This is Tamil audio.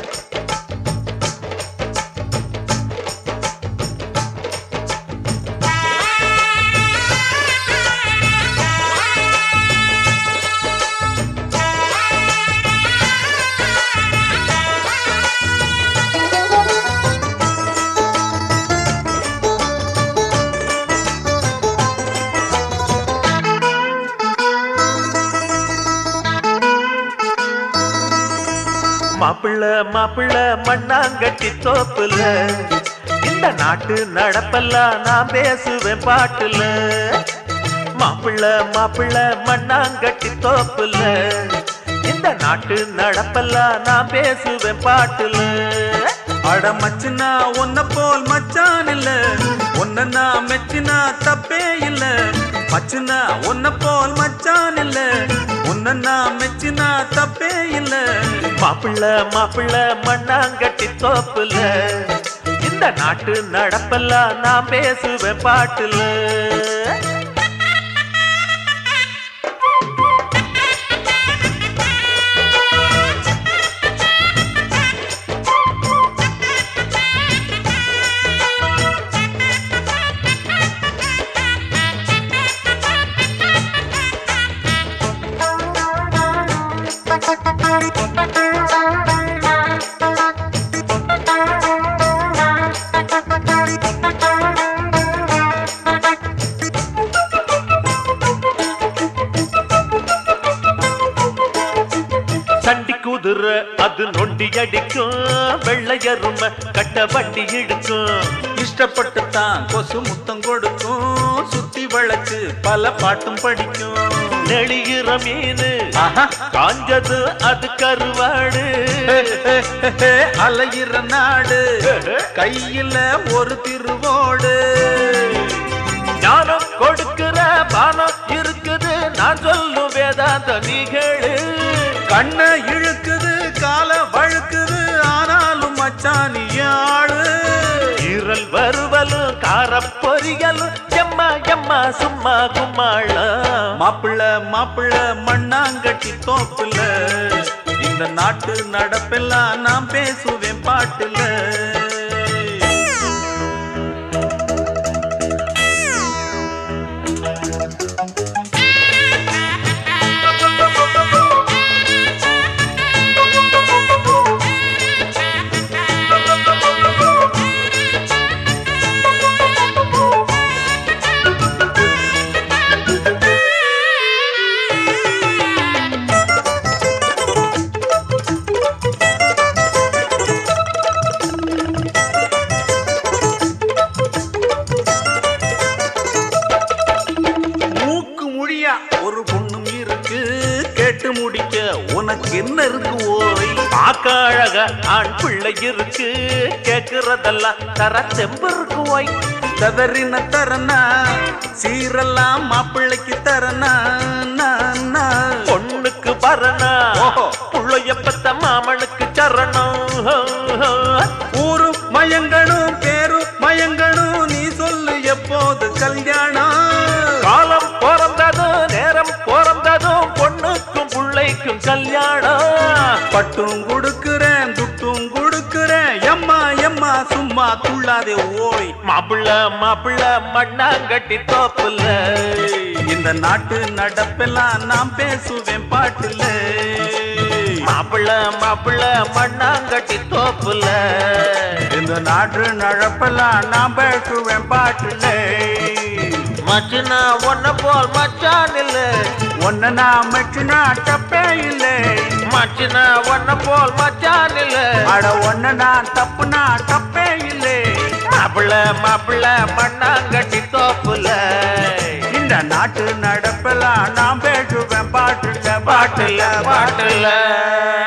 மாப்பிள்ள மாப்பிள்ள மண்ணாங்கட்டி தோப்புல இந்த நாட்டு நடப்பெல்லாம் நான் பேசுவேன் பாட்டுல. மாப்பிள்ள மாப்பிள்ள மண்ணாங்கட்டி தோப்புல இந்த நாட்டு நடப்பெல்லாம் நான் பேசுவேன் பாட்டுல. அட மச்சினா உன்ன போல் மச்சான் இல்ல, உன்ன நான் மெச்சினா தப்பே இல்ல. மச்சினா உன்ன போல் மச்சான் இல்ல, உன்ன நான் மெச்சினா தப்பே இல்ல. மாப்பிள்ள மாப்பிள்ள மண்ணாங்கட்டி தோப்புல இந்த நாட்டு நடப்பெல்லாம் நான் பேசுவேன் பாட்டுல. சண்டி குதிர அது நொண்டி அடிக்கும், வெள்ளையரும கட்ட வண்டி இழுக்கும். இஷ்டப்பட்டுத்தான் கொசு முத்தம் கொடுக்கும், சுத்தி வளைச்சு பல பாட்டும் படிக்கும். நெளிகிற மீனு காஞ்சது அது கருவாடு, அலையிற நாடு கையில ஒரு திருவோடு. ஞானம் கொடுக்கிற பானம் இருக்குது, நான் சொல்லும் வேதாந்த நீகளு. கண்ண இழுக்குது கால வழுக்குது, ஆனாலும் மச்சானியாளு. ஈரல் வருவலும் காரப்பொரியலும் எம்மா எம்மா சும்மா கும்மாள. மாப்பிள்ள மாப்பிள்ள மண்ணாங்கட்டி தோப்புல இந்த நாட்டு நடப்பெல்லாம் நான் பேசுவேன் பாட்டுல. ஒரு பொண்ணும் இருக்கு கேட்டு முடிக்க உனக்கு என்ன இருக்கு ஓய். பார்க்க அழக ஆண் பிள்ளை இருக்கு, கேட்கிறதெல்லாம் தர தெம்பு இருக்கு ஓய். ததறின தரனா சீரெல்லாம் மாப்பிள்ளைக்கு தரனா, பொண்ணுக்கு பரணா புள்ளைய பத்த மாமனுக்கு சரணம். ஊரு மயங்கணும் பேரு மயங்கணும், நீ சொல்லு எப்போது கல்யாணம். காலம் பிறந்ததும் நேரம் பிறந்ததும் பொண்ணுக்கும் பிள்ளைக்கும் கல்யாணம். பட்டும் கொடுக்கிறேன் துட்டும் கொடுக்கிறேன், எம்மா எம்மா சும்மா துள்ளாதே ஓய். மாப்பிள்ள மாப்பிள்ள மண்ணாங்கட்டி தோப்புல இந்த நாட்டு நடப்பெல்லாம் நான் பேசுவேன் பாட்டுல. மாப்பிள்ள மாப்பிள்ள மண்ணாங்கட்டி தோப்புல இந்த நாட்டு நடப்பெல்லாம் நான் பேசுவேன் பாட்டுல. மச்சினா ஒன்ன போல் மச்சான் இல்ல, ஒன்ன நான் மெச்சினா தப்பே இல்ல. மச்சினா ஒன்ன போல் மச்சான் இல்ல, அட ஒன்ன நான் தப்புனா தப்பே இல்ல. மாப்பிள்ள மாப்பிள்ள மண்ணாங்கட்டி தோப்புல இந்த நாட்டு நடப்பெல்லாம் நான் பேசுவேன் பாட்டுல பாட்டுல பாட்டுல.